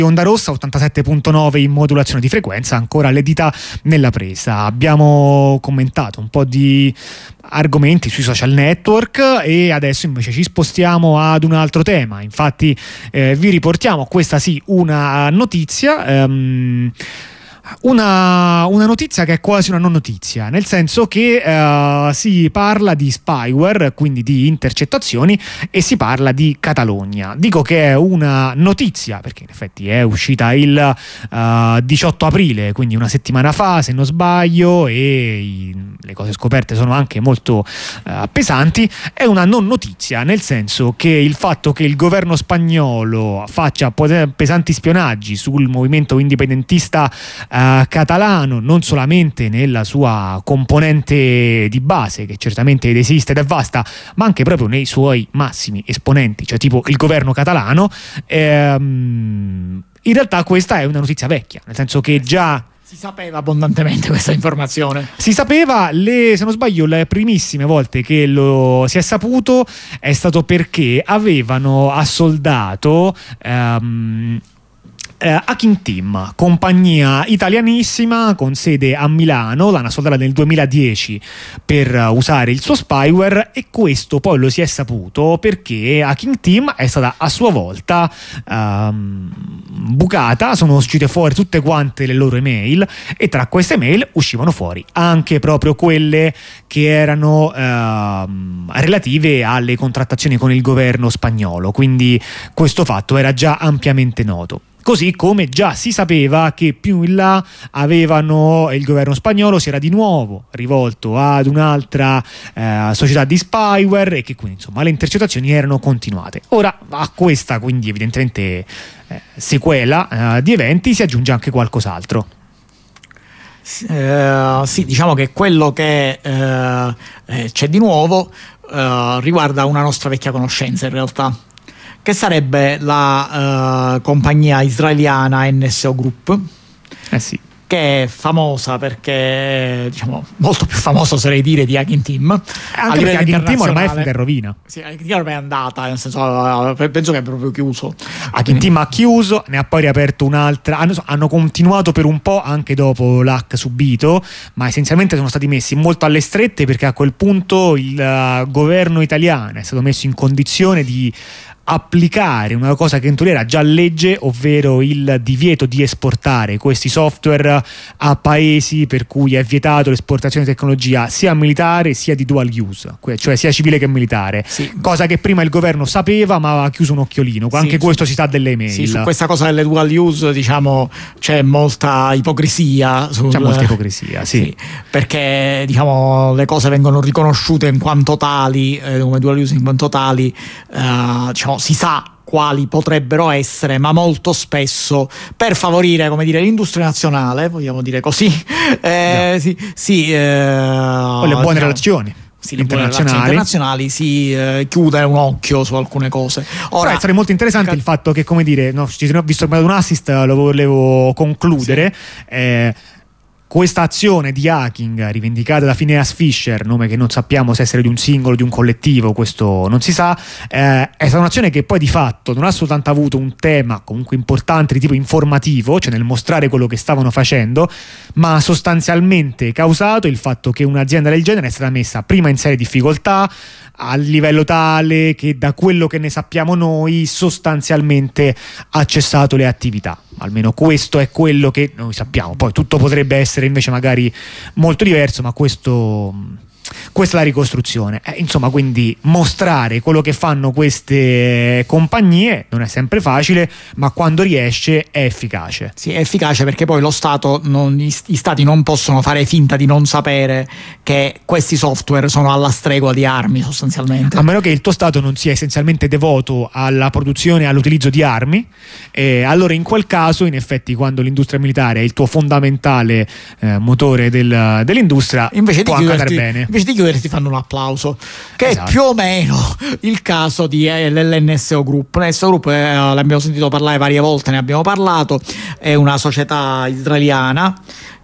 Onda rossa 87.9 in modulazione di frequenza, ancora le dita nella presa. Abbiamo commentato un po' di argomenti sui social network e adesso invece ci spostiamo ad un altro tema. Infatti vi riportiamo, questa sì, una notizia, una notizia che è quasi una non notizia, nel senso che si parla di spyware, quindi di intercettazioni, e si parla di Catalogna. Dico che è una notizia perché in effetti è uscita il 18 aprile, quindi una settimana fa se non sbaglio, e le cose scoperte sono anche molto pesanti. È una non notizia nel senso che il fatto che il governo spagnolo faccia pesanti spionaggi sul movimento indipendentista catalano, non solamente nella sua componente di base, che certamente esiste ed è vasta, ma anche proprio nei suoi massimi esponenti, cioè tipo il governo catalano, in realtà questa è una notizia vecchia, nel senso che già si sapeva abbondantemente questa informazione. Si sapeva, se non sbaglio, le primissime volte che lo si è saputo è stato perché avevano assoldato Hacking Team, compagnia italianissima con sede a Milano, l'hanno assoldata nel 2010 per usare il suo spyware, e questo poi lo si è saputo perché Hacking Team è stata a sua volta bucata, sono uscite fuori tutte quante le loro email, e tra queste email uscivano fuori anche proprio quelle che erano relative alle contrattazioni con il governo spagnolo, quindi questo fatto era già ampiamente noto. Così come già si sapeva che più in là il governo spagnolo si era di nuovo rivolto ad un'altra società di spyware, e che quindi insomma le intercettazioni erano continuate. Ora a questa quindi evidentemente sequela di eventi si aggiunge anche qualcos'altro. Sì, diciamo che quello che c'è di nuovo riguarda una nostra vecchia conoscenza in realtà, che sarebbe la compagnia israeliana NSO Group, sì, che è famosa perché, diciamo, molto più famosa oserei dire di Hacking Team, anche perché Hacking Team ormai è finita in rovina. Sì, Hacking Team ormai è andata, nel senso, penso che è proprio chiuso. Hacking Team ha chiuso, ne ha poi riaperto un'altra, hanno continuato per un po' anche dopo l'hack subito, ma essenzialmente sono stati messi molto alle strette, perché a quel punto il governo italiano è stato messo in condizione di applicare una cosa che in teoria era già legge, ovvero il divieto di esportare questi software a paesi per cui è vietato l'esportazione di tecnologia sia militare sia di dual use, cioè sia civile che militare, sì. Cosa che prima il governo sapeva ma aveva chiuso un occhiolino, anche questo si sa delle email. Sì, su questa cosa delle dual use, diciamo, c'è molta ipocrisia. C'è molta ipocrisia, sì. Perché, diciamo, le cose vengono riconosciute in quanto tali, come dual use in quanto tali, diciamo, si sa quali potrebbero essere, ma molto spesso per favorire, come dire, l'industria nazionale, vogliamo dire così, o le buone relazioni. Sì, internazionali si chiude un occhio su alcune cose. Ora sarebbe molto interessante il fatto che, come dire, no, visto che ho un assist, lo volevo concludere. Sì. Questa azione di hacking rivendicata da Phineas Fisher, nome che non sappiamo se essere di un singolo o di un collettivo, questo non si sa, è stata un'azione che poi di fatto non ha soltanto avuto un tema comunque importante di tipo informativo, cioè nel mostrare quello che stavano facendo, ma ha sostanzialmente causato il fatto che un'azienda del genere è stata messa prima in serie difficoltà, a livello tale che, da quello che ne sappiamo noi, sostanzialmente ha cessato le attività. Almeno questo è quello che noi sappiamo. Poi tutto potrebbe essere invece magari molto diverso, ma questa è la ricostruzione. Insomma, quindi mostrare quello che fanno queste compagnie non è sempre facile, ma quando riesce è efficace. Sì, è efficace perché poi lo Stato, gli stati non possono fare finta di non sapere che questi software sono alla stregua di armi, sostanzialmente. A meno che il tuo Stato non sia essenzialmente devoto alla produzione e all'utilizzo di armi, allora in quel caso, in effetti, quando l'industria militare è il tuo fondamentale motore dell'industria, può andare bene. Invece di chiuderti fanno un applauso, che esatto. È più o meno il caso dell'NSO Group. L'NSO Group l'abbiamo sentito parlare varie volte, ne abbiamo parlato, è una società israeliana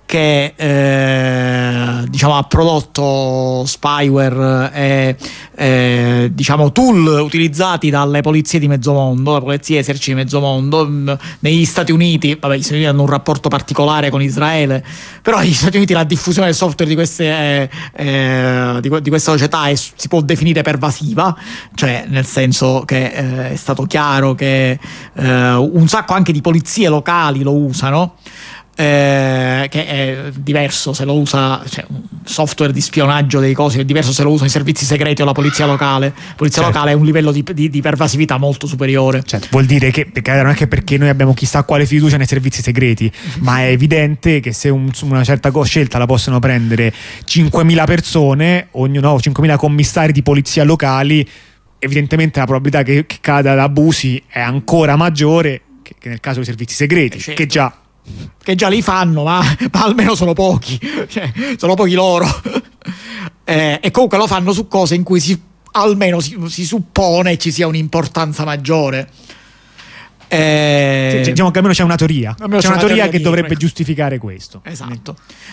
che diciamo ha prodotto spyware e diciamo tool utilizzati dalle polizie di mezzo mondo, le polizie e eserciti di mezzo mondo. Negli Stati Uniti, vabbè, gli Stati Uniti hanno un rapporto particolare con Israele, però negli Stati Uniti la diffusione del software di queste di questa società si può definire pervasiva, cioè nel senso che è stato chiaro che un sacco anche di polizie locali lo usano. Che è diverso se lo usa, cioè, un software di spionaggio dei cosi è diverso se lo usano i servizi segreti o la polizia locale. La polizia locale è un livello di pervasività molto superiore. Vuol dire che non è che perché noi abbiamo chissà quale fiducia nei servizi segreti, ma è evidente che se una certa scelta la possono prendere 5.000 persone, ognuno 5.000 commissari di polizia locali, evidentemente la probabilità che cada ad abusi è ancora maggiore che nel caso dei servizi segreti, certo. che già li fanno, ma almeno sono pochi, cioè, sono pochi loro. E comunque lo fanno su cose in cui almeno si suppone ci sia un'importanza maggiore. Diciamo che almeno c'è una teoria. C'è una teoria che dovrebbe giustificare questo. Esatto.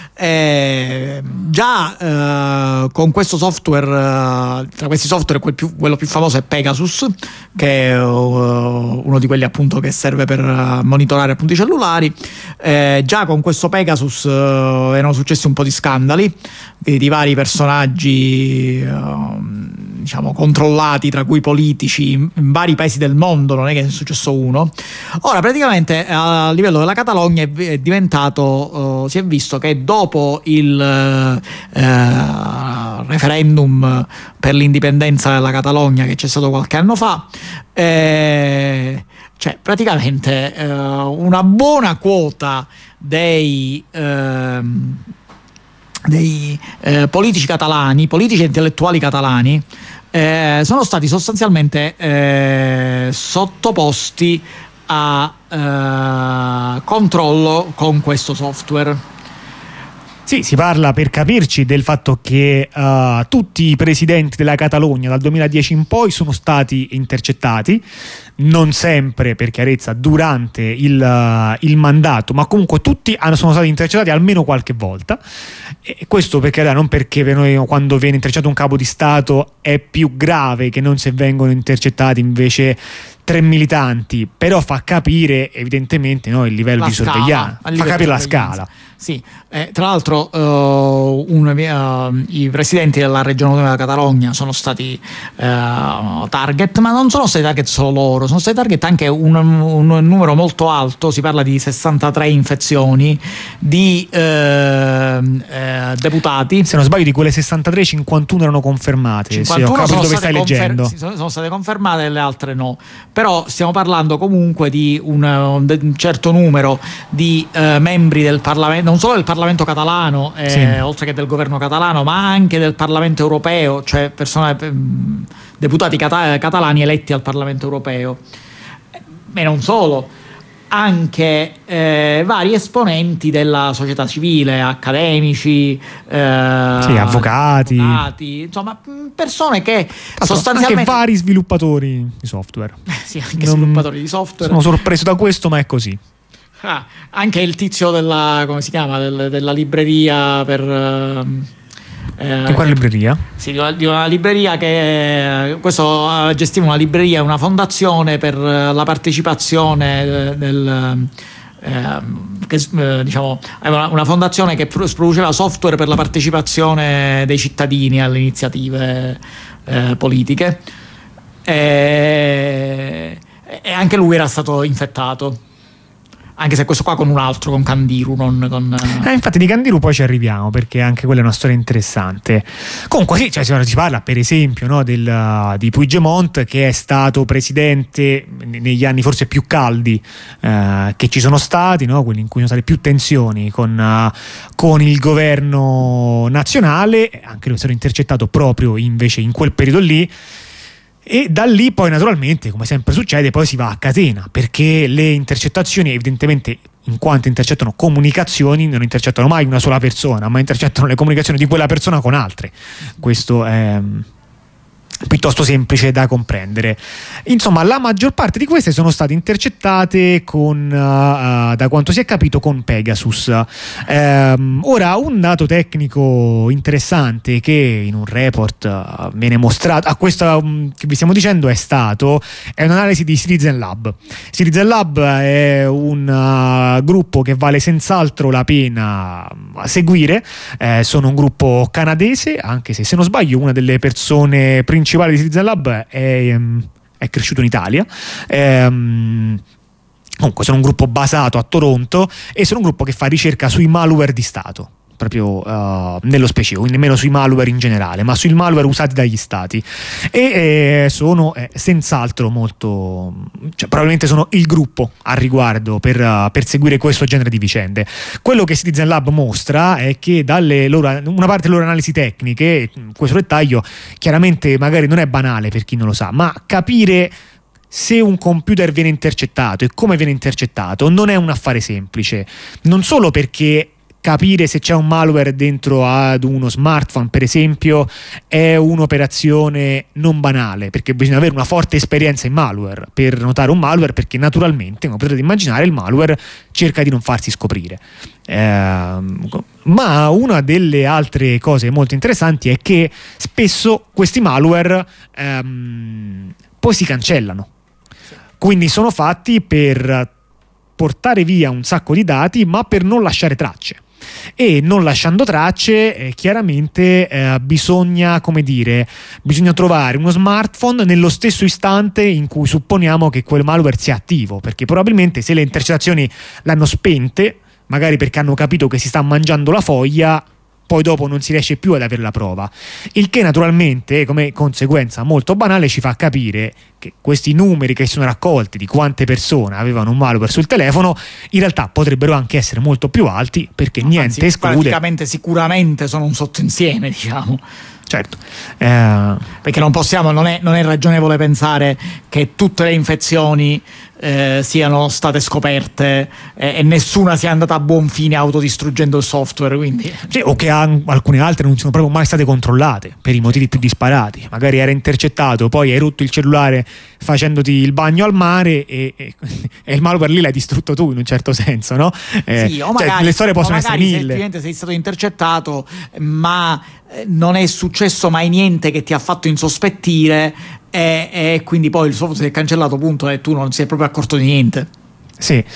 Già con questo software, tra questi software quello più famoso è Pegasus, che è uno di quelli appunto che serve per monitorare appunto i cellulari. Già con questo Pegasus erano successi un po' di scandali di vari personaggi diciamo controllati, tra cui politici in vari paesi del mondo, non è che è successo uno. Ora praticamente a livello della Catalogna è diventato, si è visto che dopo il referendum per l'indipendenza della Catalogna che c'è stato qualche anno fa, cioè praticamente una buona quota dei politici catalani, politici e intellettuali catalani sono stati sostanzialmente sottoposti a controllo con questo software. Sì, si parla, per capirci, del fatto che tutti i presidenti della Catalogna dal 2010 in poi sono stati intercettati, non sempre, per chiarezza, durante il mandato, ma comunque tutti sono stati intercettati almeno qualche volta. E questo perché non perché per noi quando viene intercettato un capo di Stato è più grave che non se vengono intercettati invece 3 militanti, però fa capire evidentemente il livello di sorveglianza, fa capire la scala. Sì, tra l'altro i presidenti della regione della Catalogna sono stati target, ma non sono stati target solo loro, sono stati target anche un numero molto alto, si parla di 63 infezioni di deputati. Se non sbaglio di quelle 63, 51 erano confermate, 51 ho capito dove stai leggendo. Sono state confermate e le altre no, però stiamo parlando comunque di un certo numero di membri del Parlamento, non solo del Parlamento catalano, oltre che del governo catalano, ma anche del Parlamento europeo, cioè deputati catalani eletti al Parlamento europeo. E non solo, anche vari esponenti della società civile, accademici, avvocati, insomma persone che sostanzialmente anche vari sviluppatori di software. Sì, anche sviluppatori di software. Sono sorpreso da questo, ma è così. Anche il tizio della, come si chiama, della libreria per di quale libreria? Sì, di una libreria che questo gestiva una libreria, una fondazione per la partecipazione diciamo una fondazione che produceva software per la partecipazione dei cittadini alle iniziative politiche, e anche lui era stato infettato. Anche se questo qua con un altro, con Candiru, non con... infatti di Candiru poi ci arriviamo, perché anche quella è una storia interessante. Comunque sì, si parla per esempio di Puigdemont, che è stato presidente negli anni forse più caldi che ci sono stati, quelli in cui sono state più tensioni con il governo nazionale. Anche lui è stato intercettato proprio invece in quel periodo lì. E da lì poi naturalmente, come sempre succede, poi si va a catena, perché le intercettazioni evidentemente, in quanto intercettano comunicazioni, non intercettano mai una sola persona, ma intercettano le comunicazioni di quella persona con altre. Questo è piuttosto semplice da comprendere. Insomma, la maggior parte di queste sono state intercettate con, da quanto si è capito, con Pegasus. Ora, un dato tecnico interessante che in un report viene mostrato, a questo che vi stiamo dicendo è un'analisi di Citizen Lab. Citizen Lab è un gruppo che vale senz'altro la pena seguire, sono un gruppo canadese, anche se non sbaglio una delle persone principali di Citizen Lab è cresciuto in Italia. Comunque sono un gruppo basato a Toronto e sono un gruppo che fa ricerca sui malware di Stato, proprio nello specifico, quindi nemmeno sui malware in generale, ma sui malware usati dagli stati, e sono senz'altro molto, cioè, probabilmente sono il gruppo a riguardo per seguire questo genere di vicende. Quello che Citizen Lab mostra è che una parte delle loro analisi tecniche, questo dettaglio chiaramente magari non è banale per chi non lo sa, ma capire se un computer viene intercettato e come viene intercettato non è un affare semplice, non solo perché capire se c'è un malware dentro ad uno smartphone, per esempio, è un'operazione non banale, perché bisogna avere una forte esperienza in malware per notare un malware, perché naturalmente, come potete immaginare, il malware cerca di non farsi scoprire. Ma una delle altre cose molto interessanti è che spesso questi malware poi si cancellano. Quindi sono fatti per portare via un sacco di dati, ma per non lasciare tracce. E non lasciando tracce, chiaramente bisogna trovare uno smartphone nello stesso istante in cui supponiamo che quel malware sia attivo, perché probabilmente se le intercettazioni l'hanno spente, magari perché hanno capito che si sta mangiando la foglia, poi dopo non si riesce più ad avere la prova, il che naturalmente, come conseguenza molto banale, ci fa capire che questi numeri che si sono raccolti di quante persone avevano un malware sul telefono in realtà potrebbero anche essere molto più alti, perché niente esclude, praticamente sicuramente sono un sottoinsieme, diciamo. Certo, perché non è ragionevole pensare che tutte le infezioni siano state scoperte e nessuna sia andata a buon fine autodistruggendo il software, quindi sì, o che alcune altre non sono proprio mai state controllate per i motivi più disparati. Magari era intercettato, poi hai rotto il cellulare facendoti il bagno al mare e il malware lì l'hai distrutto tu, in un certo senso, no? Sì, o magari, cioè, le storie possono essere mille. Se sei stato intercettato ma non è successo mai niente che ti ha fatto insospettire e quindi poi il software si è cancellato, punto, e tu non si è proprio accorto di niente. Sì.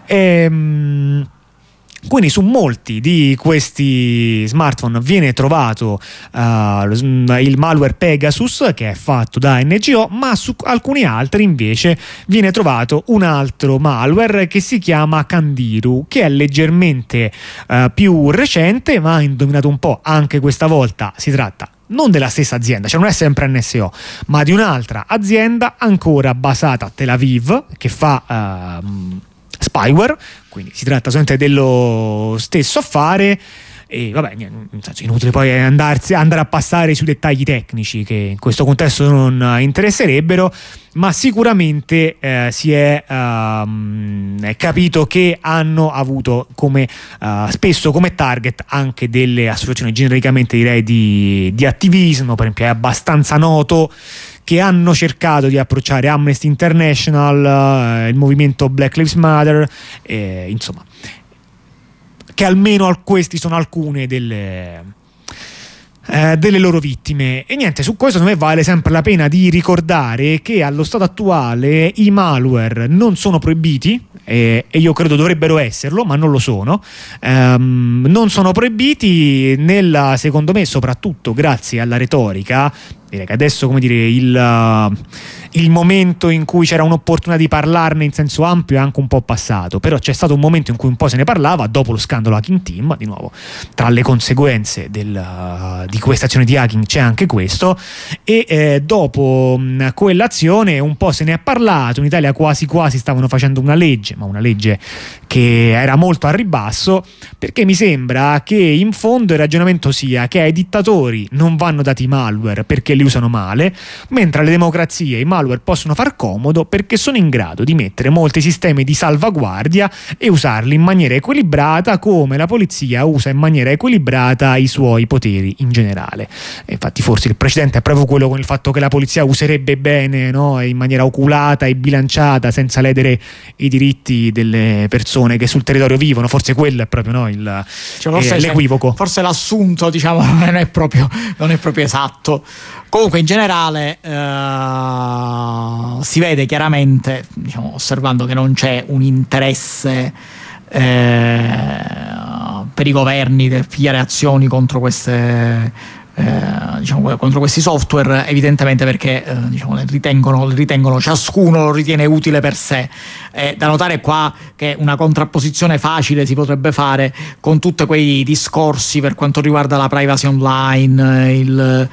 Quindi su molti di questi smartphone viene trovato il malware Pegasus, che è fatto da NGO, ma su alcuni altri invece viene trovato un altro malware che si chiama Candiru, che è leggermente più recente, ma indovinato un po', anche questa volta si tratta non della stessa azienda, cioè non è sempre NSO, ma di un'altra azienda ancora basata a Tel Aviv che fa spyware, quindi si tratta solamente dello stesso affare. E vabbè, inutile poi andare a passare sui dettagli tecnici che in questo contesto non interesserebbero, ma sicuramente si è capito che hanno avuto spesso come target anche delle associazioni, genericamente direi di attivismo. Per esempio è abbastanza noto che hanno cercato di approcciare Amnesty International, il movimento Black Lives Matter, insomma, che almeno questi sono alcune delle loro vittime. E niente, su questo secondo me vale sempre la pena di ricordare che allo stato attuale i malware non sono proibiti, e io credo dovrebbero esserlo, ma non lo sono. Non sono proibiti secondo me, soprattutto grazie alla retorica. Direi che adesso, come dire, il momento in cui c'era un'opportunità di parlarne in senso ampio è anche un po' passato, però c'è stato un momento in cui un po' se ne parlava dopo lo scandalo Hacking Team. Di nuovo, tra le conseguenze di questa azione di hacking c'è anche questo, e dopo quell'azione un po' se ne è parlato. In Italia quasi quasi stavano facendo una legge, ma una legge che era molto a ribasso, perché mi sembra che in fondo il ragionamento sia che ai dittatori non vanno dati malware perché li usano male, mentre alle democrazie i malware malware possono far comodo perché sono in grado di mettere molti sistemi di salvaguardia e usarli in maniera equilibrata, come la polizia usa in maniera equilibrata i suoi poteri in generale. E infatti forse il precedente è proprio quello con il fatto che la polizia userebbe bene, no? In maniera oculata e bilanciata, senza ledere i diritti delle persone che sul territorio vivono. Forse quello è proprio, no, l'equivoco. Forse l'assunto, diciamo, non è proprio esatto. Comunque in generale si vede chiaramente, diciamo, osservando che non c'è un interesse per i governi per pigliare azioni contro queste contro questi software, evidentemente perché diciamo, le ritengono, ciascuno lo ritiene utile per sé. Da notare qua che una contrapposizione facile si potrebbe fare con tutti quei discorsi per quanto riguarda la privacy online,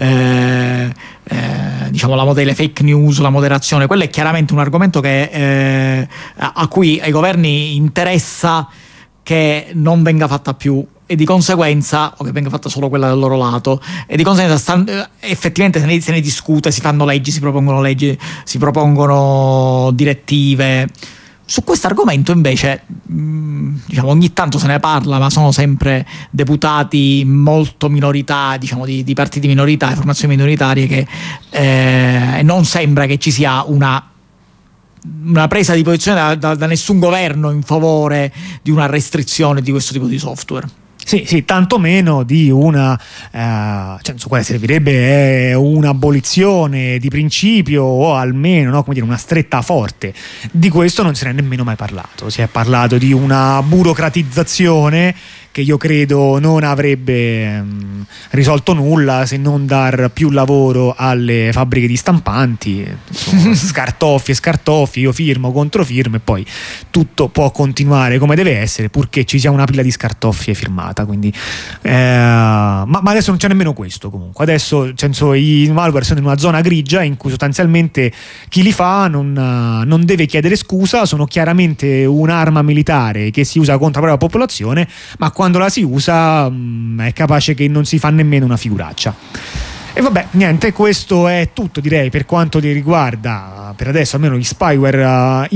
diciamo le fake news, la moderazione. Quello è chiaramente un argomento che a cui ai governi interessa che non venga fatta più, e di conseguenza, o che venga fatta solo quella del loro lato, e di conseguenza effettivamente se ne discute, si fanno leggi, si propongono direttive. Su questo argomento invece diciamo ogni tanto se ne parla, ma sono sempre deputati molto minorità, diciamo di partiti minoritari, formazioni minoritarie, che non sembra che ci sia una presa di posizione da nessun governo in favore di una restrizione di questo tipo di software. Sì, tanto meno di una su quale servirebbe un'abolizione di principio, o almeno, no, come dire, una stretta forte. Di questo non se ne è nemmeno mai parlato. Si è parlato di una burocratizzazione che io credo non avrebbe risolto nulla, se non dar più lavoro alle fabbriche di stampanti, insomma, scartoffi, io firmo, controfirmo, e poi tutto può continuare come deve essere, purché ci sia una pila di scartoffie firmata. Quindi ma adesso non c'è nemmeno questo. Comunque adesso i malware sono in una zona grigia in cui sostanzialmente chi li fa non deve chiedere scusa, sono chiaramente un'arma militare che si usa contro la propria popolazione, ma quando la si usa è capace che non si fa nemmeno una figuraccia. E vabbè, niente, questo è tutto, direi, per quanto riguarda per adesso almeno gli spyware